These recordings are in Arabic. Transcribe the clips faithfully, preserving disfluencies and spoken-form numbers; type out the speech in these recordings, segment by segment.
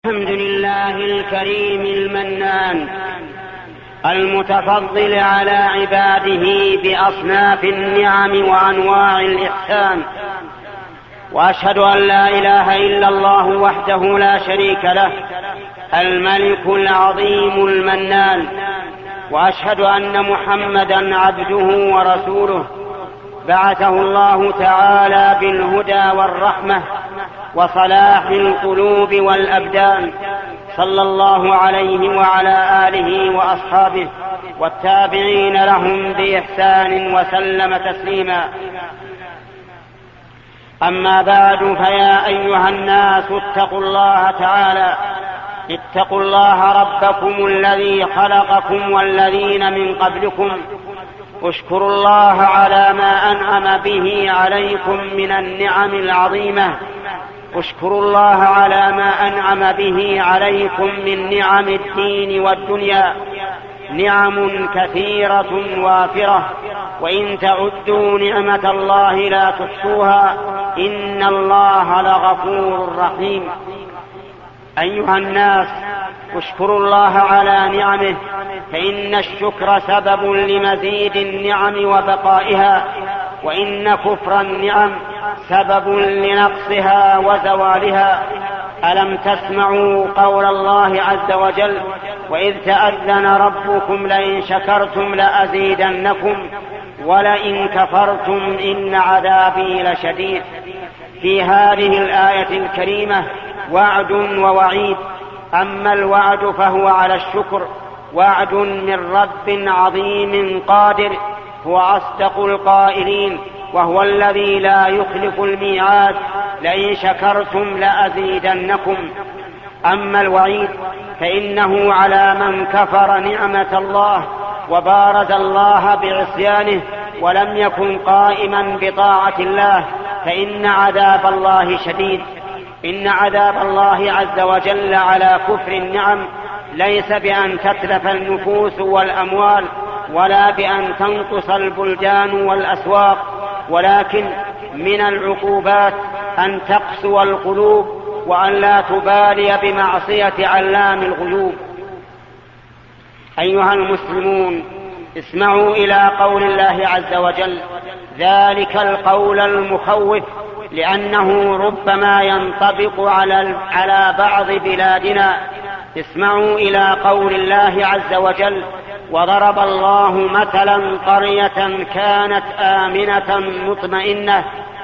الحمد لله الكريم المنان المتفضل على عباده بأصناف النعم وأنواع الإحسان، وأشهد أن لا إله إلا الله وحده لا شريك له الملك العظيم المنان، وأشهد أن محمدا عبده ورسوله بعثه الله تعالى بالهدى والرحمة وصلاح القلوب والأبدان، صلى الله عليه وعلى آله وأصحابه والتابعين لهم بإحسان وسلم تسليما. أما بعد، فيا أيها الناس اتقوا الله تعالى، اتقوا الله ربكم الذي خلقكم والذين من قبلكم، اشكروا الله على ما أنعم به عليكم من النعم العظيمة، اشكروا الله على ما أنعم به عليكم من نعم الدين والدنيا، نعم كثيرة وافرة، وإن تعدوا نعمة الله لا تحصوها، إن الله لغفور رحيم. أيها الناس، اشكروا الله على نعمه، فإن الشكر سبب لمزيد النعم وبقائها، وإن كفر النعم سبب لنقصها وزوالها. ألم تسمعوا قول الله عز وجل: وإذ تأذن ربكم لئن شكرتم لأزيدنكم ولئن كفرتم إن عذابي لشديد. في هذه الآية الكريمة وعد ووعيد. أما الوعد فهو على الشكر، وعد من رب عظيم قادر هو أصدق القائلين، وهو الذي لا يخلف الميعاد: لئن شكرتم لأزيدنكم. أما الوعيد فإنه على من كفر نعمة الله وبارز الله بعصيانه ولم يكن قائما بطاعة الله، فإن عذاب الله شديد. إن عذاب الله عز وجل على كفر النعم ليس بأن تتلف النفوس والأموال، ولا بأن تنقص البلدان والأسواق، ولكن من العقوبات أن تقسو القلوب وأن لا تبالي بمعصية علام الغيوب. أيها المسلمون، اسمعوا إلى قول الله عز وجل: ذلك القول المخوف، لأنه ربما ينطبق على على بعض بلادنا. اسمعوا إلى قول الله عز وجل: وضرب الله مثلا قرية كانت آمنة مطمئنة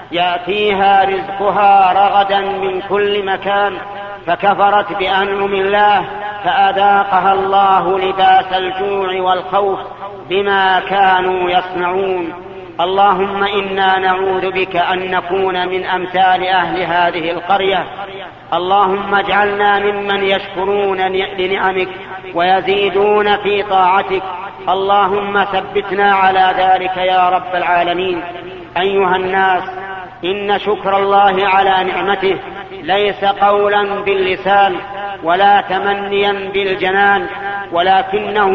يأتيها رزقها رغدا من كل مكان فكفرت بأنعم الله فأذاقها الله لباس الجوع والخوف بما كانوا يصنعون. اللهم إنا نعوذ بك أن نكون من أمثال أهل هذه القرية. اللهم اجعلنا ممن يشكرون لنعمك ويزيدون في طاعتك. اللهم ثبتنا على ذلك يا رب العالمين. أيها الناس، إن شكر الله على نعمته ليس قولا باللسان ولا تمنيا بالجنان، ولكنه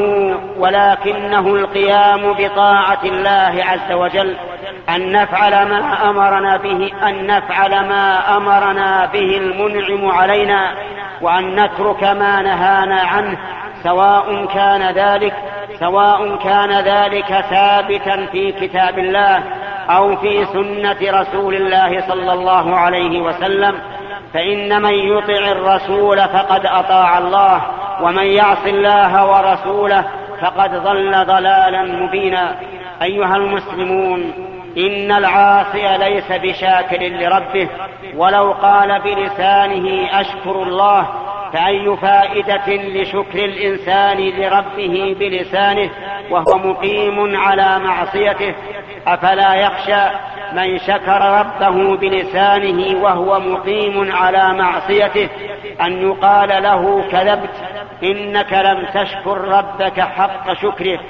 ولكنه القيام بطاعة الله عز وجل، أن نفعل ما أمرنا به أن نفعل ما أمرنا به المنعم علينا، وأن نترك ما نهانا عنه، سواء كان ذلك سواء كان ذلك ثابتا في كتاب الله أو في سنة رسول الله صلى الله عليه وسلم. فإن من يطع الرسول فقد أطاع الله، ومن يعص الله ورسوله فقد ضل ضلالا مبينا. أيها المسلمون، إن العاصي ليس بشاكر لربه، ولو قال بلسانه أشكر الله، فأي فائدة لشكر الإنسان لربه بلسانه وهو مقيم على معصيته؟ أفلا يخشى من شكر ربه بلسانه وهو مقيم على معصيته أن يقال له: كذبت، إنك لم تشكر ربك حق شكره.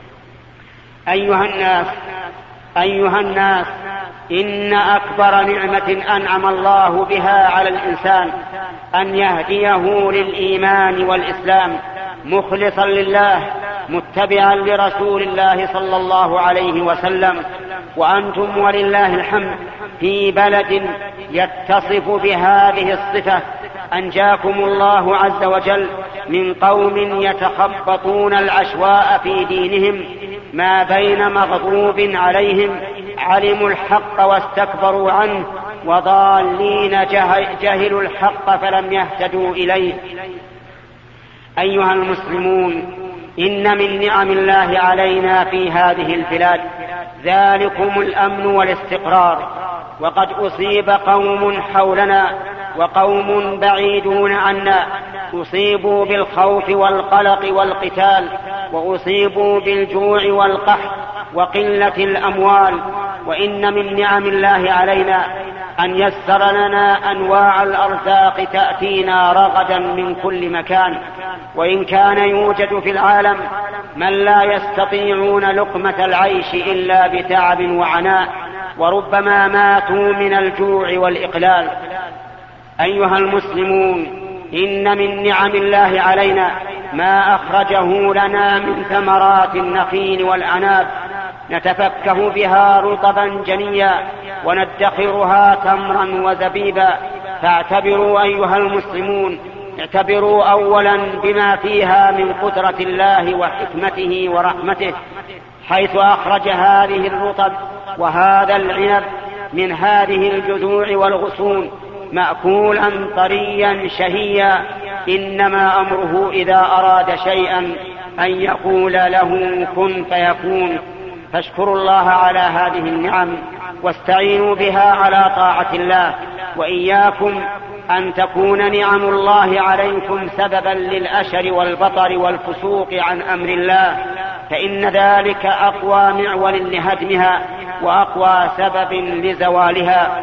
أيها الناس أيها الناس إن أكبر نعمة أنعم الله بها على الإنسان أن يهديه للإيمان والإسلام مخلصا لله متبعا لرسول الله صلى الله عليه وسلم. وأنتم ولله الحمد في بلد يتصف بهذه الصفة، أنجاكم الله عز وجل من قوم يتخبطون العشواء في دينهم ما بين مغضوب عليهم علموا الحق واستكبروا عنه وضالين جهلوا الحق فلم يهتدوا إليه. أيها المسلمون، إن من نعم الله علينا في هذه البلاد ذلكم الأمن والاستقرار، وقد أصيب قوم حولنا وقوم بعيدون عنا أصيبوا بالخوف والقلق والقتال، وأصيبوا بالجوع والقحط وقلة الأموال. وإن من نعم الله علينا أن يسر لنا أنواع الأرزاق تأتينا رغدا من كل مكان، وإن كان يوجد في العالم من لا يستطيعون لقمة العيش إلا بتعب وعناء، وربما ماتوا من الجوع والإقلال. أيها المسلمون، إن من نعم الله علينا ما أخرجه لنا من ثمرات النخيل والأعناب نتفكه بها رطبا جنيا وندخرها تمرا وزبيبا. فاعتبروا أيها المسلمون، اعتبروا أولا بما فيها من قدرة الله وحكمته ورحمته، حيث أخرج هذه الرطب وهذا العنب من هذه الجذوع والغصون مأكولا طريا شهيا. إنما أمره إذا أراد شيئا أن يقول له كن فيكون. فاشكروا الله على هذه النعم واستعينوا بها على طاعة الله، وإياكم أن تكون نعم الله عليكم سببا للأشر والبطر والفسوق عن أمر الله، فإن ذلك أقوى معول لهدمها وأقوى سبب لزوالها.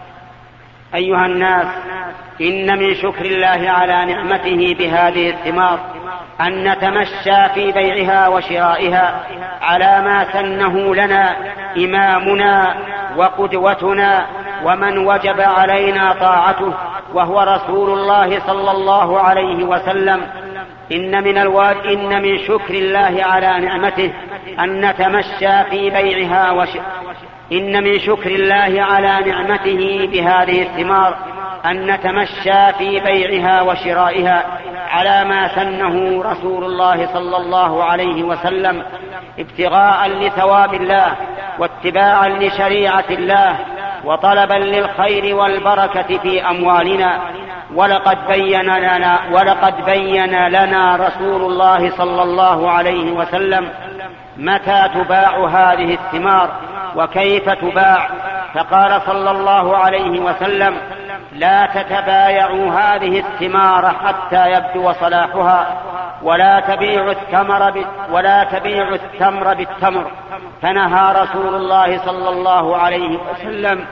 أيها الناس، إن من شكر الله على نعمته بهذه الثمار أن نتمشى في بيعها وشرائها على ما سنه لنا إمامنا وقدوتنا ومن وجب علينا طاعته، وهو رسول الله صلى الله عليه وسلم. إن من الواد إن من شكر الله على نعمته أن نتمشى في بيعها وش... إن من شكر الله على نعمته بهذه الثمار أن نتمشى في بيعها وشرائها على ما سنه رسول الله صلى الله عليه وسلم، ابتغاء لثواب الله واتباعا لشريعة الله وطلبا للخير والبركة في أموالنا. ولقد بين لنا, ولقد بين لنا رسول الله صلى الله عليه وسلم متى تباع هذه الثمار وكيف تباع، فقال صلى الله عليه وسلم: لا تتبايعوا هذه الثمار حتى يبدو صلاحها، ولا تبيعوا التمر ب... ولا تبيعوا التمر بالتمر. فنهى رسول الله صلى الله عليه وسلم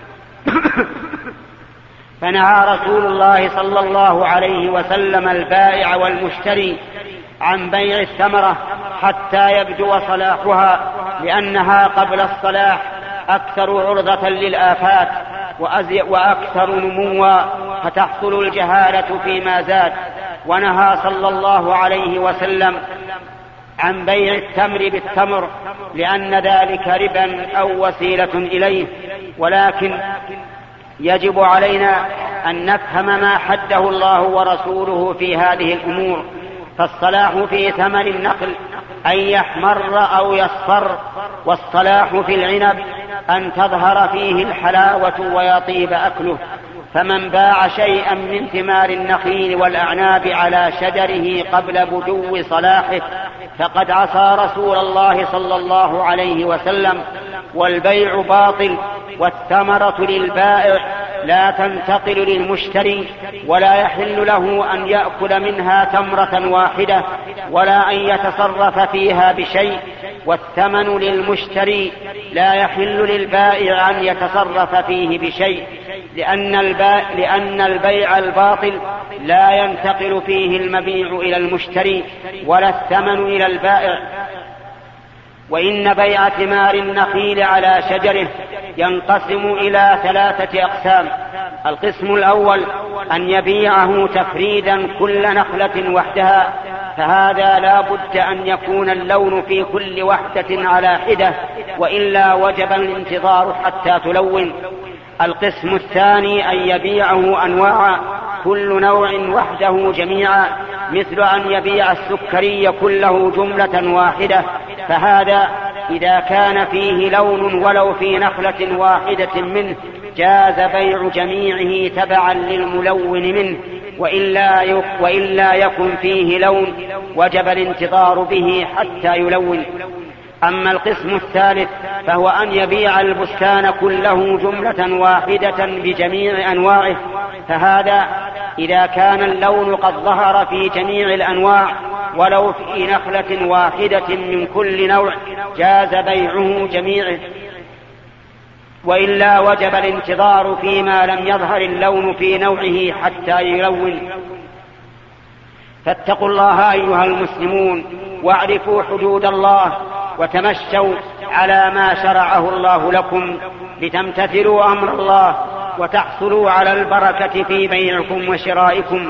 فنهى رسول الله صلى الله عليه وسلم البائع والمشتري عن بيع الثمرة حتى يبدو صلاحها، لأنها قبل الصلاح أكثر عرضة للآفات وأكثر نموا، فتحصل الجهالة فيما زاد. ونهى صلى الله عليه وسلم عن بيع التمر بالتمر، لأن ذلك ربا أو وسيلة إليه. ولكن يجب علينا أن نفهم ما حده الله ورسوله في هذه الأمور. فالصلاح في ثمر النخل أن يحمر أو يصفر، والصلاح في العنب أن تظهر فيه الحلاوة ويطيب أكله. فمن باع شيئا من ثمار النخيل والأعناب على شجره قبل بدو صلاحه فقد عصى رسول الله صلى الله عليه وسلم. والبيع باطل، والثمرة للبائع لا تنتقل للمشتري، ولا يحل له أن يأكل منها تمرة واحدة ولا أن يتصرف فيها بشيء. والثمن للمشتري لا يحل للبائع أن يتصرف فيه بشيء، لأن البيع, لأن البيع الباطل لا ينتقل فيه المبيع إلى المشتري ولا الثمن إلى البائع. وإن بيع ثمار النخيل على شجره ينقسم إلى ثلاثة أقسام. القسم الأول أن يبيعه تفريدا كل نخلة وحدها، فهذا لا بد أن يكون اللون في كل وحدة على حدة، وإلا وجب الانتظار حتى تلون. القسم الثاني أن يبيعه أنواعا، كل نوع وحده جميعا، مثل أن يبيع السكري كله جملة واحدة، فهذا إذا كان فيه لون ولو في نخلة واحدة منه جاز بيع جميعه تبعا للملون منه، وإلا, وإلا يكن فيه لون وجب الانتظار به حتى يلون. أما القسم الثالث فهو أن يبيع البستان كله جملة واحدة بجميع أنواعه، فهذا إذا كان اللون قد ظهر في جميع الأنواع ولو في نخلة واحدة من كل نوع جاز بيعه جميعه، وإلا وجب الانتظار فيما لم يظهر اللون في نوعه حتى يلون. فاتقوا الله أيها المسلمون واعرفوا حدود الله، وتمشوا على ما شرعه الله لكم لتمتثلوا أمر الله وتحصلوا على البركة في بيعكم وشرائكم.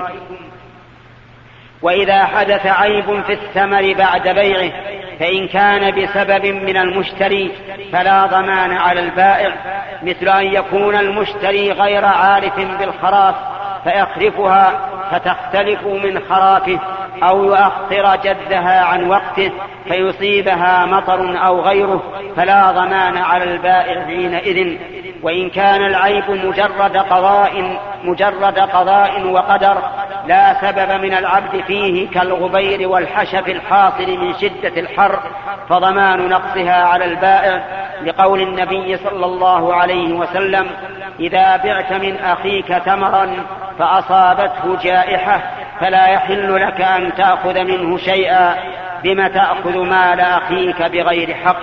وإذا حدث عيب في الثمر بعد بيعه فإن كان بسبب من المشتري فلا ضمان على البائع، مثل أن يكون المشتري غير عارف بالخراف فيخرفها فتختلف من خرافه، أو يؤخر جدها عن وقته فيصيبها مطر أو غيره، فلا ضمان على البائع حينئذ. وإن كان العيب مجرد قضاء, مجرد قضاء وقدر لا سبب من العبد فيه كالغبير والحشف الحاصل من شدة الحر، فضمان نقصها على البائع، لقول النبي صلى الله عليه وسلم: إذا بعت من أخيك تمرا فأصابته جائحة فلا يحل لك أن تأخذ منه شيئا، بما تأخذ مال أخيك بغير حق.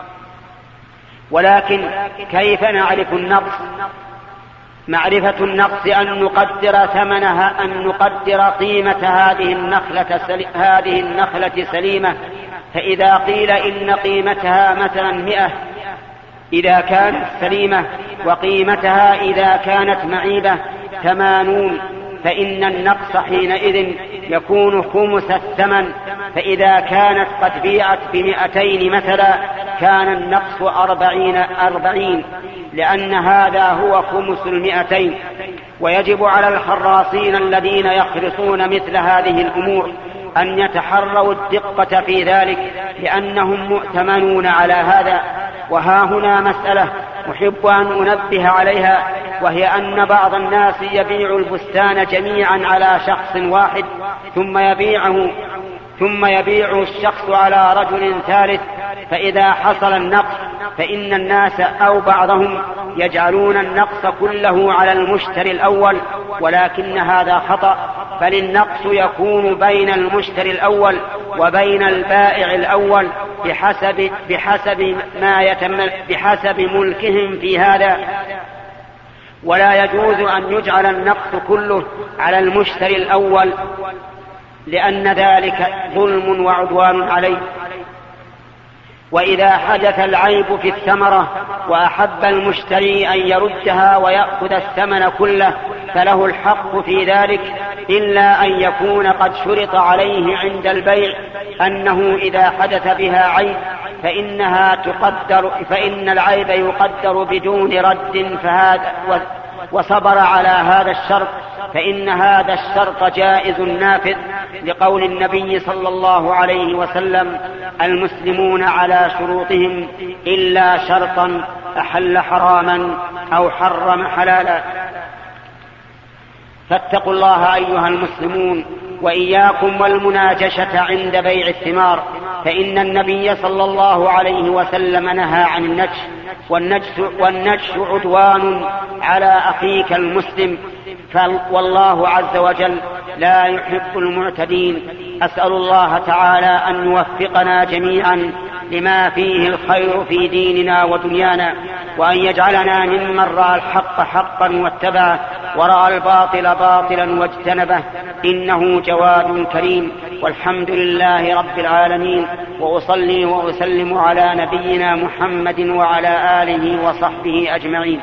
ولكن كيف نعرف النقص؟ معرفة النقص أن نقدر ثمنها، أن نقدر قيمة هذه النخلة, سلي... هذه النخلة سليمة، فإذا قيل إن قيمتها مثلا مئة إذا كانت سليمة، وقيمتها إذا كانت معيبة ثمانون، فإن النقص حينئذ يكون خمس الثمن. فإذا كانت قد بيعت بمئتين مثلا كان النقص أربعين, أربعين لأن هذا هو خمس المئتين. ويجب على الخراصين الذين يخرصون مثل هذه الأمور أن يتحروا الدقة في ذلك، لأنهم مؤتمنون على هذا. وها هنا مسألة أحب أن أنبه عليها، وهي أن بعض الناس يبيع البستان جميعا على شخص واحد ثم يبيعه ثم يبيع الشخص على رجل ثالث، فإذا حصل النقص فإن الناس أو بعضهم يجعلون النقص كله على المشتري الأول، ولكن هذا خطأ، بل النقص يكون بين المشتري الأول وبين البائع الأول بحسب, بحسب, ما يتم بحسب ملكهم في هذا، ولا يجوز أن يجعل النقص كله على المشتري الأول، لأن ذلك ظلم وعدوان عليه. وإذا حدث العيب في الثمرة وأحب المشتري أن يردها ويأخذ الثمن كله فله الحق في ذلك، إلا أن يكون قد شرط عليه عند البيع أنه إذا حدث بها عيب فإنها تقدر فإن العيب يقدر بدون رد، فهذا وصبر على هذا الشرط فإن هذا الشرط جائز نافذ، لقول النبي صلى الله عليه وسلم: المسلمون على شروطهم إلا شرطا أحل حراما أو حرم حلالا. فاتقوا الله أيها المسلمون وإياكم والمناجشة عند بيع الثمار، فإن النبي صلى الله عليه وسلم نهى عن النجش، والنجش, والنجش عدوان على أخيك المسلم، والله عز وجل لا يحب المعتدين. أسأل الله تعالى أن يوفقنا جميعا لما فيه الخير في ديننا ودنيانا، وأن يجعلنا ممن رأى الحق حقا واتبعه، ورأى الباطل باطلا واجتنبه، إنه جواد كريم. والحمد لله رب العالمين، وأصلي وأسلم على نبينا محمد وعلى آله وصحبه أجمعين.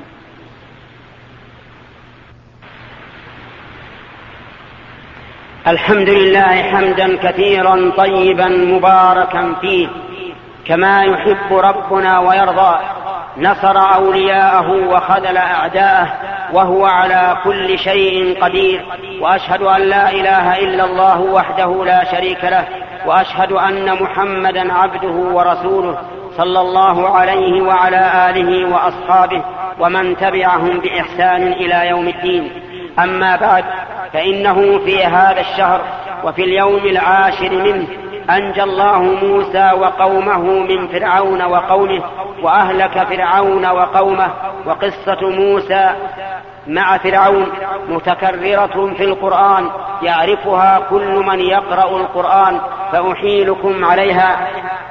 الحمد لله حمدا كثيرا طيبا مباركا فيه، كما يحب ربنا ويرضى. نصر أولياءه وخذل أعداءه، وهو على كل شيء قدير، وأشهد أن لا إله إلا الله وحده لا شريك له، وأشهد أن محمدا عبده ورسوله صلى الله عليه وعلى آله وأصحابه ومن تبعهم بإحسان إلى يوم الدين. أما بعد، فإنه في هذا الشهر وفي اليوم العاشر منه أنجى الله موسى وقومه من فرعون وقومه، وأهلك فرعون وقومه. وقصة موسى مع فرعون متكررة في القرآن يعرفها كل من يقرأ القرآن، فأحيلكم عليها.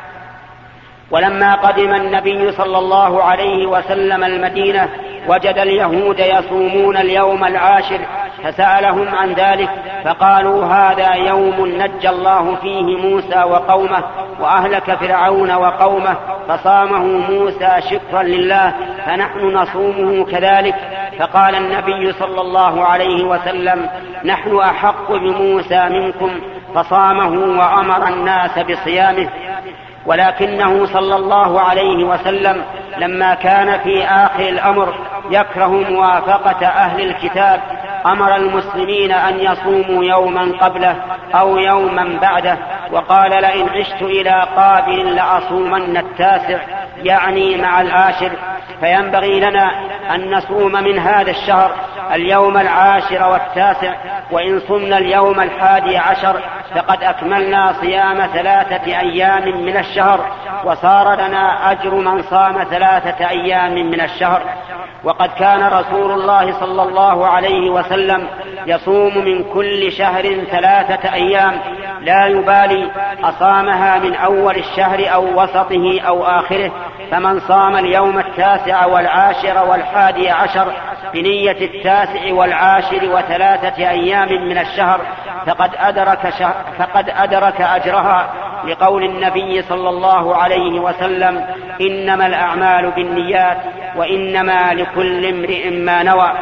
ولما قدم النبي صلى الله عليه وسلم المدينة وجد اليهود يصومون اليوم العاشر، فسألهم عن ذلك فقالوا هذا يوم نجى الله فيه موسى وقومه وأهلك فرعون وقومه، فصامه موسى شكرا لله، فنحن نصومه كذلك. فقال النبي صلى الله عليه وسلم نحن أحق بموسى منكم، فصامه وأمر الناس بصيامه. ولكنه صلى الله عليه وسلم لما كان في آخر الأمر يكره موافقة أهل الكتاب أمر المسلمين أن يصوموا يوما قبله أو يوما بعده، وقال لئن عشت إلى قابل لأصومن التاسع، يعني مع العاشر. فينبغي لنا أن نصوم من هذا الشهر اليوم العاشر والتاسع، وإن صمنا اليوم الحادي عشر فقد أكملنا صيام ثلاثة أيام من الشهر، وصار لنا أجر من صام ثلاثة أيام من الشهر. وقد كان رسول الله صلى الله عليه وسلم يصوم من كل شهر ثلاثة أيام، لا يبالي أصامها من أول الشهر أو وسطه أو آخره. فمن صام اليوم التاسع والعاشر والحادي عشر بنية التاسع والعاشر وثلاثة أيام من الشهر فقد أدرك, شهر فقد أدرك أجرها، لقول النبي صلى الله عليه وسلم إنما الأعمال بالنيات وإنما لكل امرئ ما نوى.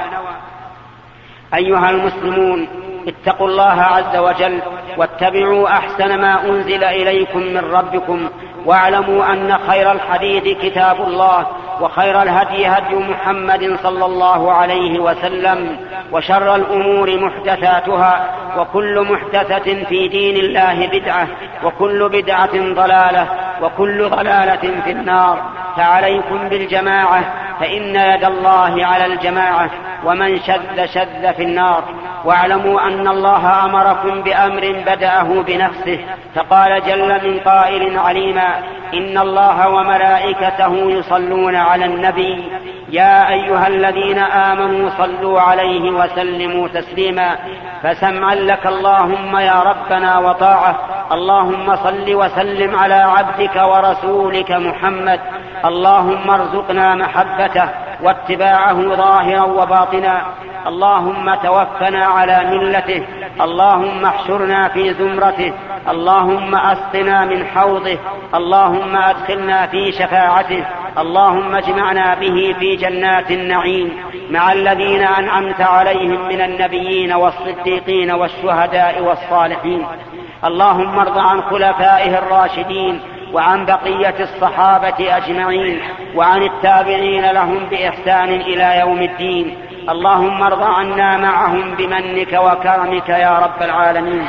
أيها المسلمون، اتقوا الله عز وجل واتبعوا أحسن ما أنزل إليكم من ربكم، واعلموا أن خير الحديث كتاب الله، وخير الهدي هدي محمد صلى الله عليه وسلم، وشر الأمور محدثاتها، وكل محدثة في دين الله بدعة، وكل بدعة ضلالة، وكل ضلالة في النار. فعليكم بالجماعة، فإن يد الله على الجماعة، ومن شذ شذ في النار. واعلموا أن الله أمركم بأمر بدأه بنفسه، فقال جل من قائل عليما إن الله وملائكته يصلون على النبي يا أيها الذين آمنوا صلوا عليه وسلموا تسليما. فسمعا لك اللهم يا ربنا وطاعة. اللهم صل وسلم على عبدك ورسولك محمد. اللهم ارزقنا محبته واتباعه ظاهرا وباطنا. اللهم توفنا على ملته. اللهم احشرنا في زمرته. اللهم أسقنا من حوضه. اللهم أدخلنا في شفاعته. اللهم اجمعنا به في جنات النعيم مع الذين أنعمت عليهم من النبيين والصديقين والشهداء والصالحين. اللهم ارض عن خلفائه الراشدين وعن بقية الصحابة أجمعين وعن التابعين لهم بإحسان إلى يوم الدين. اللهم ارض عنا معهم بمنك وكرمك يا رب العالمين.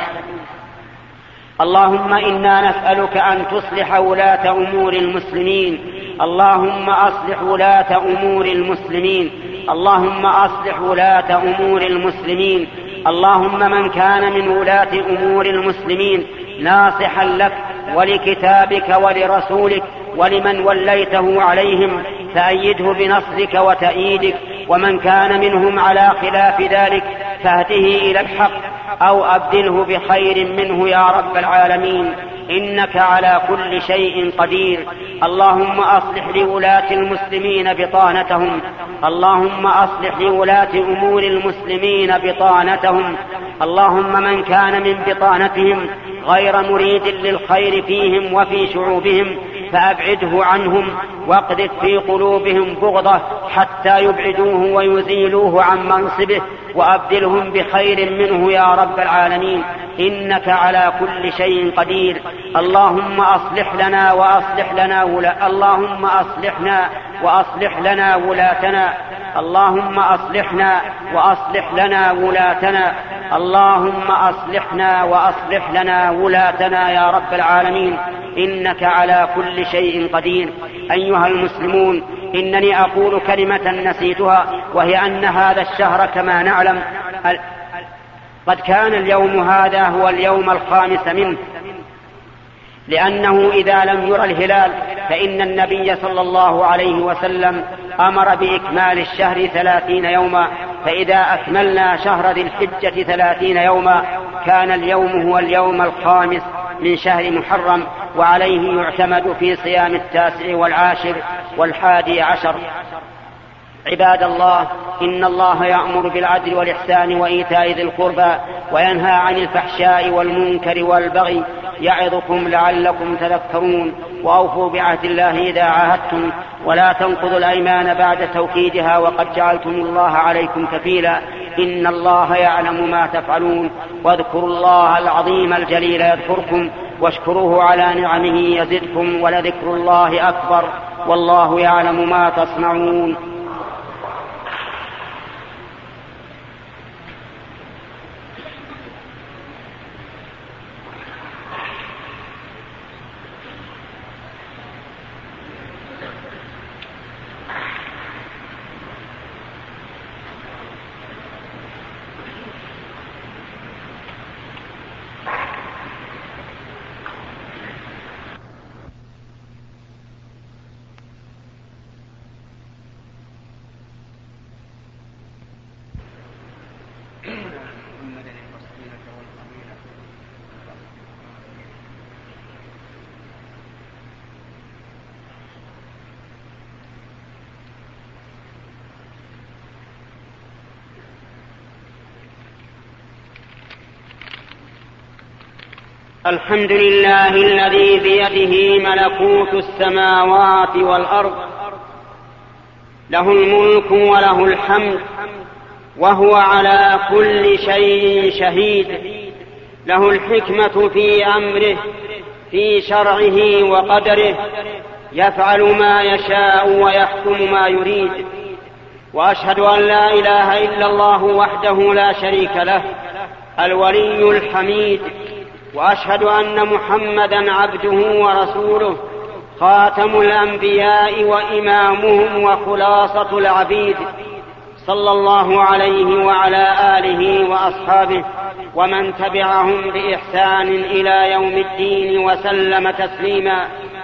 اللهم إنا نسألك أن تصلح ولاة أمور المسلمين. اللهم أصلح ولاة أمور المسلمين. اللهم أصلح ولاة أمور المسلمين. اللهم من كان من ولاة أمور المسلمين ناصحا لك ولكتابك ولرسولك ولمن وليته عليهم فأيده بنصرك وتأييدك، ومن كان منهم على خلاف ذلك فاهده إلى الحق أو أبدله بخير منه يا رب العالمين، إنك على كل شيء قدير. اللهم أصلح لولاة المسلمين بطانتهم. اللهم أصلح لولاة أمور المسلمين بطانتهم. اللهم من كان من بطانتهم غير مريد للخير فيهم وفي شعوبهم فأبعده عنهم واقذف في قلوبهم بغضة حتى يبعدوه ويزيلوه عن منصبه، وأبدلهم بخير منه يا رب العالمين، إنك على كل شيء قدير. اللهم أصلح لنا وأصلح لنا ولا اللهم أصلحنا وأصلح لنا ولاتنا. اللهم أصلحنا وأصلح لنا ولاتنا، اللهم أصلحنا وأصلح لنا ولاتنا يا رب العالمين، إنك على كل شيء قدير. أيها المسلمون، إنني أقول كلمة نسيتها، وهي أن هذا الشهر كما نعلم قد كان اليوم هذا هو اليوم الخامس منه، لأنه إذا لم يرى الهلال فإن النبي صلى الله عليه وسلم أمر بإكمال الشهر ثلاثين يوما، فإذا أكملنا شهر ذي الحجة ثلاثين يوما كان اليوم هو اليوم الخامس من شهر محرم، وعليه يعتمد في صيام التاسع والعاشر والحادي عشر. عباد الله، إن الله يأمر بالعدل والإحسان وإيتاء ذي القربى وينهى عن الفحشاء والمنكر والبغي، يعظكم لعلكم تذكرون. وأوفوا بعهد الله إذا عاهدتم، ولا تنقضوا الأيمان بعد توكيدها وقد جعلتم الله عليكم كفيلا، إن الله يعلم ما تفعلون. واذكروا الله العظيم الجليل يذكركم، واشكروه على نعمه يزدكم، ولذكر الله أكبر، والله يعلم ما تصنعون. الحمد لله الذي بيده ملكوت السماوات والأرض، له الملك وله الحمد، وهو على كل شيء شهيد. له الحكمة في أمره، في شرعه وقدره، يفعل ما يشاء ويحكم ما يريد. وأشهد أن لا إله إلا الله وحده لا شريك له، الولي الحميد. وأشهد أن محمدا عبده ورسوله، خاتم الأنبياء وإمامهم وخلاصة العبيد، صلى الله عليه وعلى آله وأصحابه ومن تبعهم بإحسان إلى يوم الدين وسلم تسليما.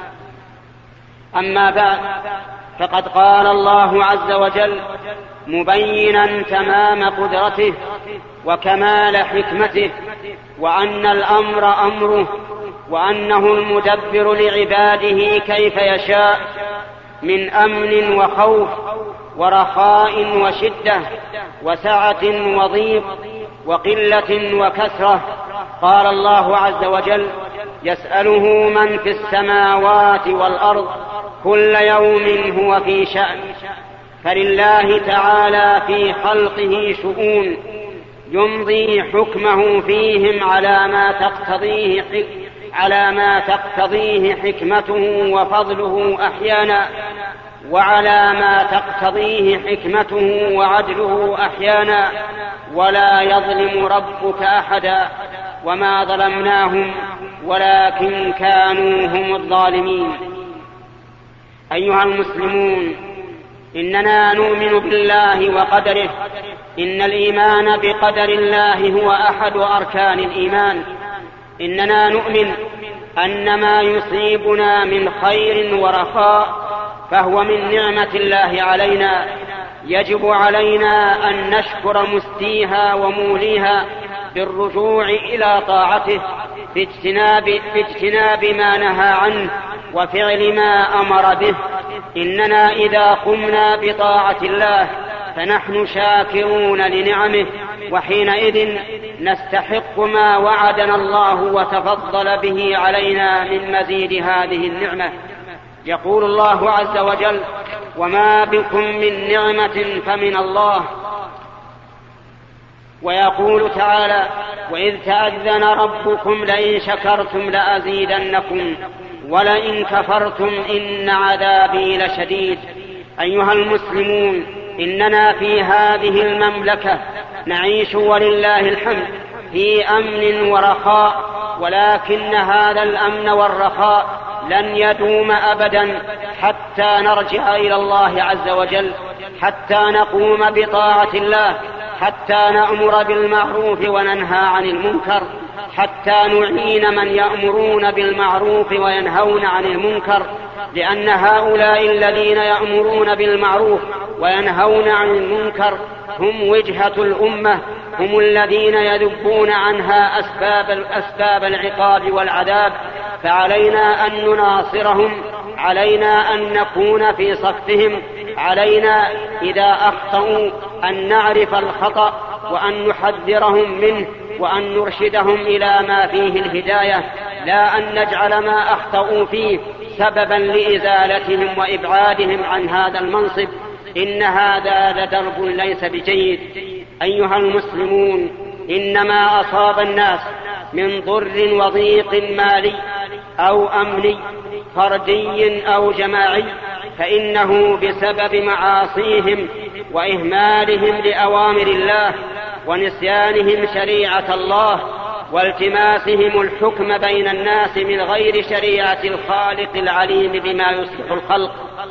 أما بعد، فقد قال الله عز وجل مبينا تمام قدرته وكمال حكمته، وأن الأمر أمره، وأنه المدبر لعباده كيف يشاء، من أمن وخوف ورخاء وشدة وسعة وضيق وقلة وكثرة. قال الله عز وجل: يسأله من في السماوات والأرض كل يوم هو في شأن. فلله تعالى في خلقه شؤون يمضي حكمه فيهم على ما تقتضيه على ما تقتضيه حكمته وفضله أحيانا، وعلى ما تقتضيه حكمته وعدله أحيانا، ولا يظلم ربك أحدا، وما ظلمناهم ولكن كانوا هم الظالمين. أيها المسلمون، إننا نؤمن بالله وقدره. إن الإيمان بقدر الله هو أحد أركان الإيمان. إننا نؤمن أن ما يصيبنا من خير ورخاء فهو من نعمة الله علينا، يجب علينا أن نشكر مستيها وموليها بالرجوع إلى طاعته، في اجتناب, في اجتناب ما نهى عنه وفعل ما أمر به. إننا إذا قمنا بطاعة الله فنحن شاكرون لنعمه، وحينئذ نستحق ما وعدنا الله وتفضل به علينا من مزيد هذه النعمة. يقول الله عز وجل: وما بكم من نعمة فمن الله. ويقول تعالى: وإذ تأذن ربكم لئن شكرتم لأزيدنكم ولئن كفرتم إن عذابي لشديد. أيها المسلمون، إننا في هذه المملكة نعيش ولله الحمد في أمن ورخاء، ولكن هذا الأمن والرخاء لن يدوم أبدا حتى نرجع إلى الله عز وجل، حتى نقوم بطاعة الله، حتى نأمر بالمعروف وننهى عن المنكر، حتى نعين من يأمرون بالمعروف وينهون عن المنكر، لأن هؤلاء الذين يأمرون بالمعروف وينهون عن المنكر هم وجهة الأمة، هم الذين يذبون عنها أسباب, أسباب العقاب والعذاب. فعلينا أن نناصرهم، علينا أن نكون في صفهم، علينا إذا أخطأوا أن نعرف الخطأ وأن نحذرهم منه وأن نرشدهم إلى ما فيه الهداية، لا أن نجعل ما أخطأوا فيه سببا لإزالتهم وإبعادهم عن هذا المنصب. إن هذا لدرب ليس بجيد. أيها المسلمون، إنما أصاب الناس من ضر وضيق مالي أو أمني فردي أو جماعي فإنه بسبب معاصيهم وإهمالهم لأوامر الله ونسيانهم شريعة الله والتماسهم الحكم بين الناس من غير شريعة الخالق العليم بما يصلح الخلق.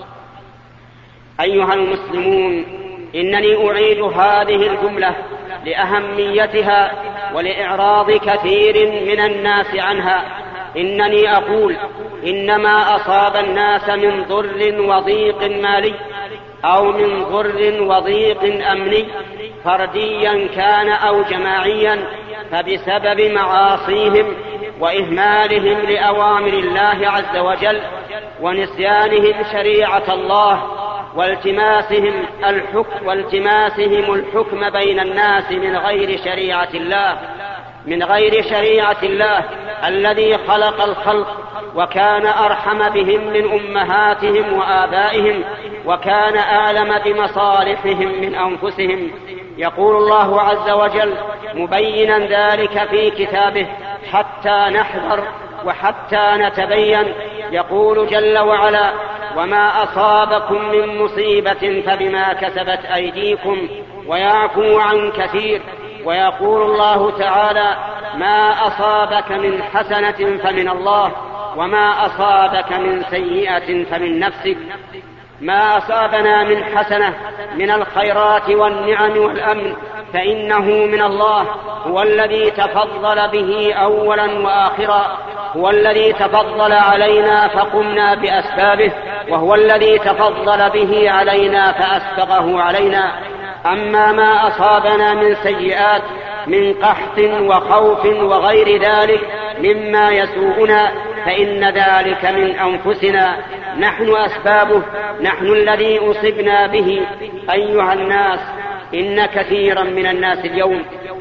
أيها المسلمون، إنني أعيد هذه الجملة لأهميتها ولإعراض كثير من الناس عنها. إنني أقول إنما أصاب الناس من ضر وضيق مالي أو من ضر وضيق أمني فرديا كان أو جماعيا، فبسبب معاصيهم وإهمالهم لأوامر الله عز وجل ونسيانهم شريعة الله والتماسهم الحكم, والتماسهم الحكم بين الناس من غير شريعة الله من غير شريعة الله الذي خلق الخلق وكان أرحم بهم من أمهاتهم وآبائهم وكان أعلم بمصالحهم من أنفسهم. يقول الله عز وجل مبينا ذلك في كتابه حتى نحذر وحتى نتبين. يقول جل وعلا وما أصابكم من مصيبة فبما كسبت أيديكم ويعفو عن كثير. ويقول الله تعالى ما أصابك من حسنة فمن الله وما أصابك من سيئة فمن نفسك. ما أصابنا من حسنة من الخيرات والنعم والأمن فإنه من الله، هو الذي تفضل به أولا وآخرا، هو الذي تفضل علينا فقمنا بأسبابه، وهو الذي تفضل به علينا فأسبغه علينا. أما ما أصابنا من سيئات من قحط وخوف وغير ذلك مما يسوءنا فإن ذلك من أنفسنا، نحن أسبابه، نحن الذي أصبنا به. أيها الناس، إن كثيرا من الناس اليوم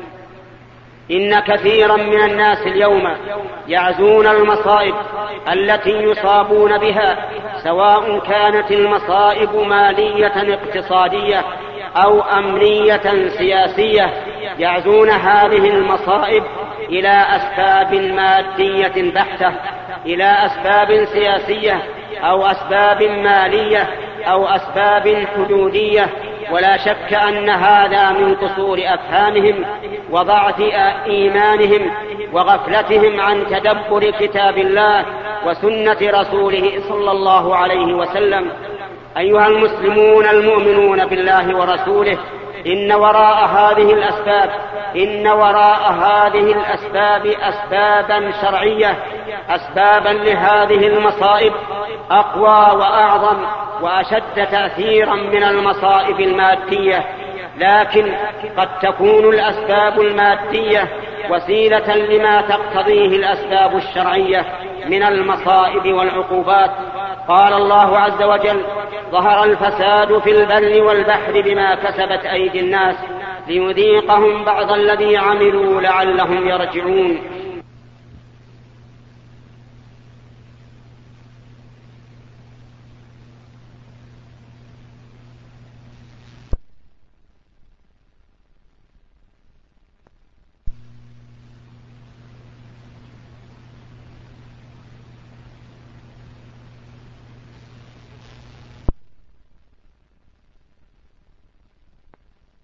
إن كثيرا من الناس اليوم يعزون المصائب التي يصابون بها، سواء كانت المصائب مالية اقتصادية أو أمنية سياسية، يعزون هذه المصائب إلى أسباب مادية بحتة، إلى أسباب سياسية أو أسباب مالية أو أسباب حدودية. ولا شك أن هذا من قصور أفهامهم وضعف إيمانهم وغفلتهم عن تدبر كتاب الله وسنة رسوله صلى الله عليه وسلم. أيها المسلمون المؤمنون بالله ورسوله، إن وراء هذه الأسباب إن وراء هذه الأسباب أسبابا شرعية، أسبابا لهذه المصائب أقوى وأعظم وأشد تأثيرا من المصائب المادية. لكن قد تكون الأسباب المادية وسيلة لما تقتضيه الأسباب الشرعية من المصائب والعقوبات. قال الله عز وجل ظهر الفساد في البر والبحر بما كسبت أيدي الناس ليذيقهم بعض الذي عملوا لعلهم يرجعون.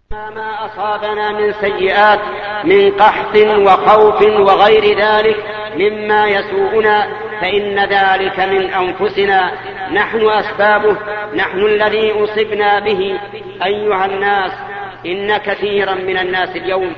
ما أصابنا من سيئات من قحط وخوف وغير ذلك مما يسوءنا فإن ذلك من أنفسنا، نحن أسبابه، نحن الذي أصبنا به. أيها الناس، إن كثيرا من الناس اليوم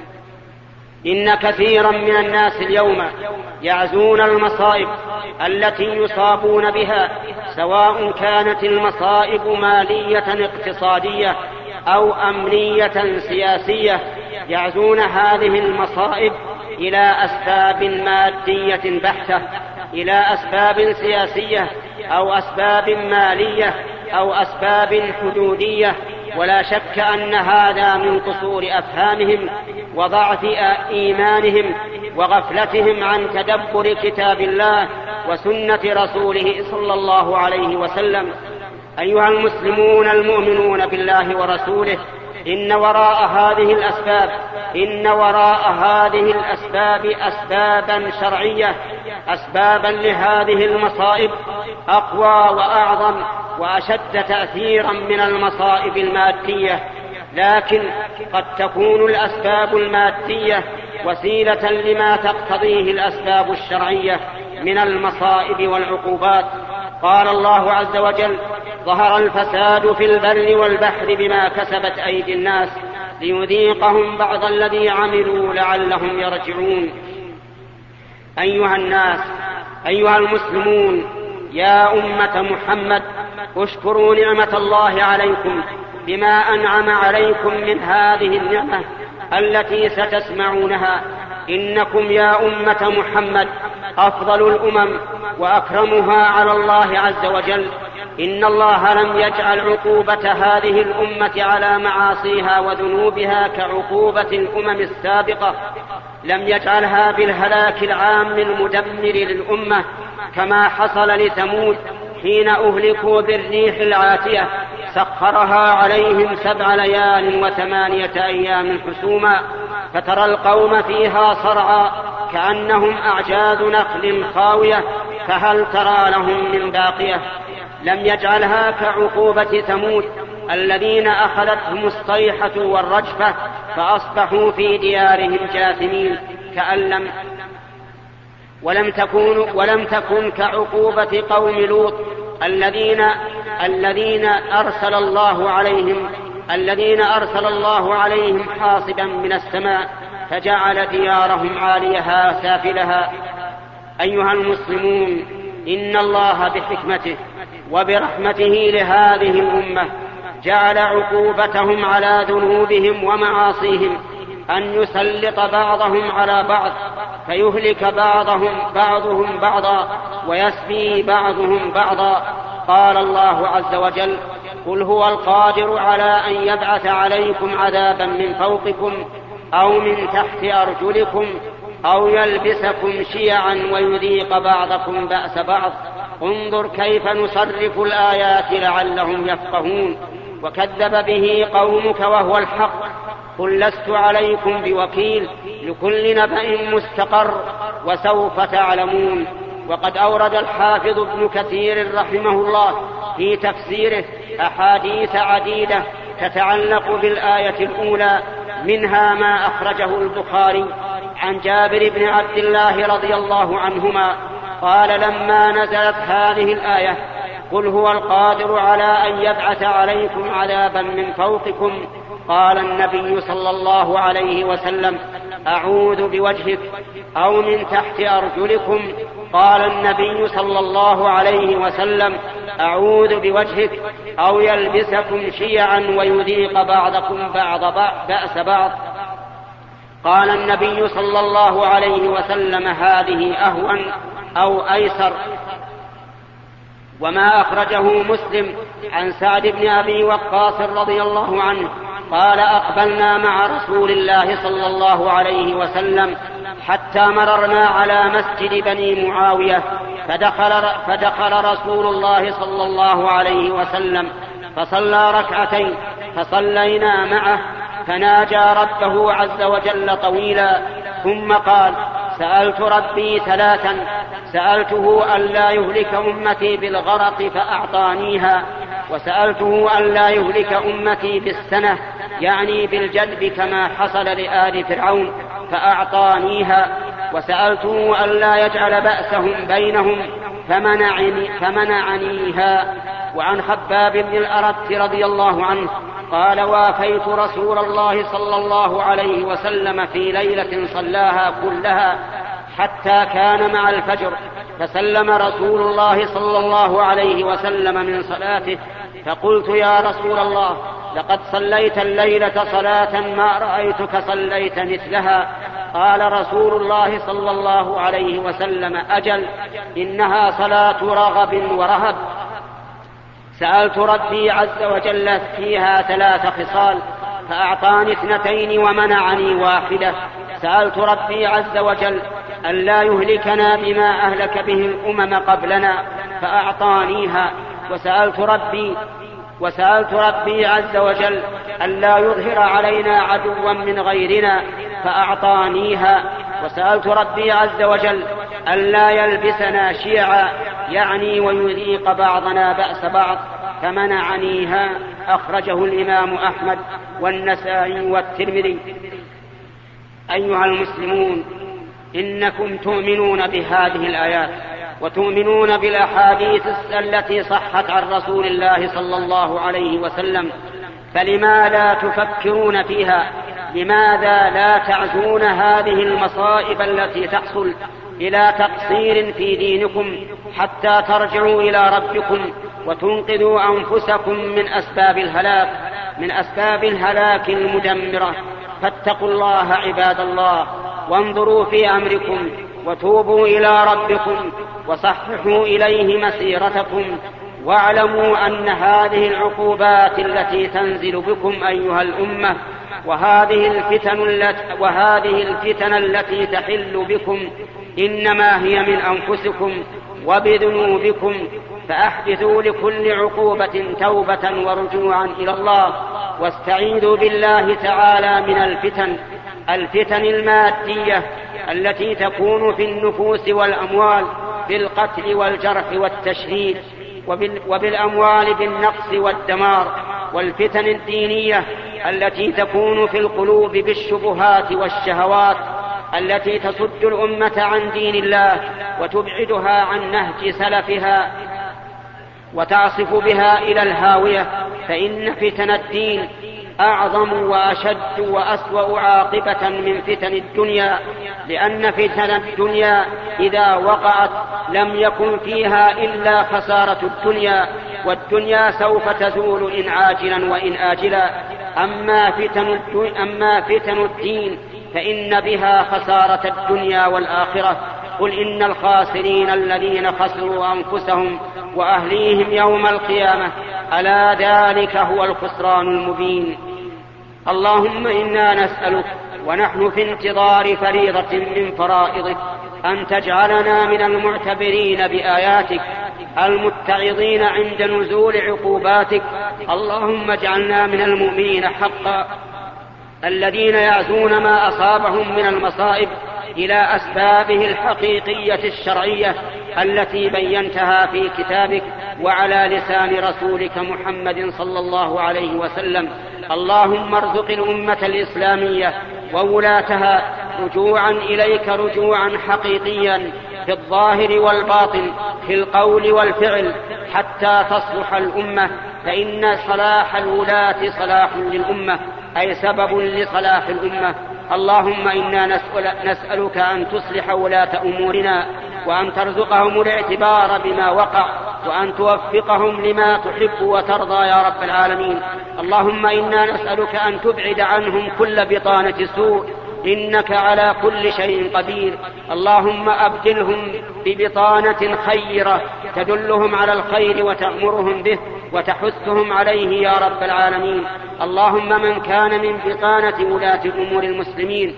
إن كثيرا من الناس اليوم يعزون المصائب التي يصابون بها، سواء كانت المصائب مالية اقتصادية أو أمنية سياسية، يعزون هذه المصائب إلى أسباب مادية بحتة، إلى أسباب سياسية أو أسباب مالية أو أسباب حدودية. ولا شك أن هذا من قصور أفهامهم وضعف إيمانهم وغفلتهم عن تدبر كتاب الله وسنة رسوله صلى الله عليه وسلم. أيها المسلمون المؤمنون بالله ورسوله، إن وراء هذه الأسباب إن وراء هذه الأسباب أسبابا شرعية، أسبابا لهذه المصائب أقوى وأعظم وأشد تأثيرا من المصائب المادية. لكن قد تكون الأسباب المادية وسيلة لما تقتضيه الأسباب الشرعية من المصائب والعقوبات. قال الله عز وجل: ظهر الفساد في البر والبحر بما كسبت أيدي الناس ليذيقهم بعض الذي عملوا لعلهم يرجعون. أيها الناس، أيها المسلمون، يا أمة محمد، اشكروا نعمة الله عليكم بما أنعم عليكم من هذه النعمة التي ستسمعونها. إنكم يا أمة محمد أفضل الأمم وأكرمها على الله عز وجل. إن الله لم يجعل عقوبة هذه الأمة على معاصيها وذنوبها كعقوبة الأمم السابقة، لم يجعلها بالهلاك العام المدمر للأمة كما حصل لثمود حين أهلكوا بالريح العاتية سخرها عليهم سبع ليال وثمانية أيام حسوما، فترى القوم فيها صرعى كأنهم أعجاز نخل خاوية، فهل ترى لهم من باقية. لم يجعلها كعقوبة ثمود الذين أخذتهم الصيحة والرجفة فأصبحوا في ديارهم جاثمين كأن لم ولم تكن ولم تكن كعقوبة قوم لوط الذين الذين أرسل الله عليهم الذين أرسل الله عليهم حاصبا من السماء فجعل ديارهم عاليها سافلها. أيها المسلمون، إن الله بحكمته وبرحمته لهذه الأمة جعل عقوبتهم على ذنوبهم ومعاصيهم أن يسلط بعضهم على بعض فيهلك بعضهم بعضهم بعضا ويسبي بعضهم بعضا. قال الله عز وجل: قل هو القادر على أن يبعث عليكم عذابا من فوقكم أو من تحت أرجلكم أو يلبسكم شيعا ويذيق بعضكم بأس بعض. انظر كيف نصرف الآيات لعلهم يفقهون. وكذب به قومك وهو الحق. قل لست عليكم بوكيل، لكل نبأ مستقر وسوف تعلمون. وقد أورد الحافظ ابن كثير رحمه الله في تفسيره أحاديث عديدة تتعلق بالآية الأولى، منها ما أخرجه البخاري عن جابر بن عبد الله رضي الله عنهما قال: لما نزلت هذه الآية: قل هو القادر على أن يبعث عليكم عذابا من فوقكم، قال النبي صلى الله عليه وسلم: أعوذ بوجهك، أو من تحت أرجلكم، قال النبي صلى الله عليه وسلم: أعوذ بوجهك، أو يلبسكم شيعا ويذيق بعضكم بعض بأس بعض، قال النبي صلى الله عليه وسلم: هذه أهون أو أيسر. وما أخرجه مسلم عن سعد بن أبي وقاص رضي الله عنه قال: أقبلنا مع رسول الله صلى الله عليه وسلم حتى مررنا على مسجد بني معاوية، فدخل, فدخل رسول الله صلى الله عليه وسلم فصلى ركعتين، فصلينا معه، فناجى ربه عز وجل طويلا، ثم قال: سألت ربي ثلاثا، سألته ألا يهلك أمتي بالغرق فأعطانيها، وسألته ألا يهلك أمتي بالسنة يعني بالجدب كما حصل لآل فرعون فأعطانيها، وسألته ألا يجعل بأسهم بينهم فمنعني فمنعنيها. وعن خباب بن الأرت رضي الله عنه قال: وافيت رسول الله صلى الله عليه وسلم في ليلة صلاها كلها حتى كان مع الفجر، فسلم رسول الله صلى الله عليه وسلم من صلاته، فقلت: يا رسول الله، لقد صليت الليلة صلاة ما رأيتك صليت مثلها. قال رسول الله صلى الله عليه وسلم: أجل، إنها صلاة رغب ورهب. سألت ربي عز وجل فيها ثلاث خصال فأعطاني اثنتين ومنعني واحدة. سألت ربي عز وجل ألا يهلكنا بما أهلك به الأمم قبلنا فأعطانيها، وسألت ربي وسألت ربي عز وجل ألا يظهر علينا عدوا من غيرنا فأعطانيها، وسألت ربي عز وجل ألا يلبسنا شيعا يعني ويذيق بعضنا بأس بعض فمنعنيها. أخرجه الإمام أحمد والنسائي والترمذي. أيها المسلمون، إنكم تؤمنون بهذه الآيات وتؤمنون بالأحاديث التي صحت عن رسول الله صلى الله عليه وسلم، فلماذا تفكرون فيها؟ لماذا لا تعزون هذه المصائب التي تحصل إلى تقصير في دينكم حتى ترجعوا إلى ربكم وتنقذوا أنفسكم من أسباب الهلاك من أسباب الهلاك المدمرة؟ فاتقوا الله عباد الله، وانظروا في أمركم، وتوبوا إلى ربكم، وصححوا إليه مسيرتكم، واعلموا أن هذه العقوبات التي تنزل بكم أيها الأمة وهذه الفتن التي, وهذه الفتن التي تحل بكم إنما هي من أنفسكم وبذنوبكم، فأحدثوا لكل عقوبة توبة ورجوعا إلى الله، واستعيذوا بالله تعالى من الفتن الفتن المادية التي تكون في النفوس والأموال بالقتل والجرح والتشريد، وبالأموال بالنقص والدمار، والفتن الدينية التي تكون في القلوب بالشبهات والشهوات التي تصد الأمة عن دين الله وتبعدها عن نهج سلفها وتعصف بها إلى الهاوية. فإن فتن الدين أعظم وأشد وأسوأ عاقبة من فتن الدنيا، لأن فتن الدنيا إذا وقعت لم يكن فيها إلا خسارة الدنيا، والدنيا سوف تزول إن عاجلا وإن آجلا. أما فتن, أما فتن الدين فإن بها خسارة الدنيا والآخرة. قل إن الخاسرين الذين خسروا أنفسهم وأهليهم يوم القيامة ألا ذلك هو الخسران المبين. اللهم إنا نسألك ونحن في انتظار فريضة من فرائضك أن تجعلنا من المعتبرين بآياتك المتعظين عند نزول عقوباتك. اللهم اجعلنا من المؤمنين حقا الذين يعزون ما أصابهم من المصائب إلى أسبابه الحقيقية الشرعية التي بينتها في كتابك وعلى لسان رسولك محمد صلى الله عليه وسلم. اللهم ارزق الأمة الإسلامية وولاتها رجوعا إليك رجوعا حقيقيا في الظاهر والباطن، في القول والفعل، حتى تصلح الأمة، فإن صلاح الولاة صلاح للأمة أي سبب لصلاح الأمة. اللهم إنا نسأل نسألك أن تصلح ولاة أمورنا، وأن ترزقهم الاعتبار بما وقع، وأن توفقهم لما تحب وترضى يا رب العالمين. اللهم إنا نسألك أن تبعد عنهم كل بطانة سوء، إنك على كل شيء قدير. اللهم أبدلهم ببطانة خيرة تدلهم على الخير وتأمرهم به وتحثهم عليه يا رب العالمين. اللهم من كان من بطانة ولاة أمور المسلمين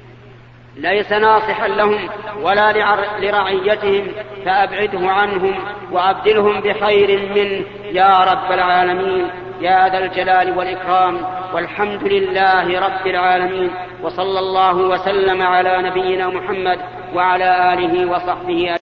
ليس ناصحا لهم ولا لرعيتهم فأبعده عنهم وأبدلهم بخير منه يا رب العالمين يا ذا الجلال والإكرام. والحمد لله رب العالمين، وصلى الله وسلم على نبينا محمد وعلى آله وصحبه أجمعين.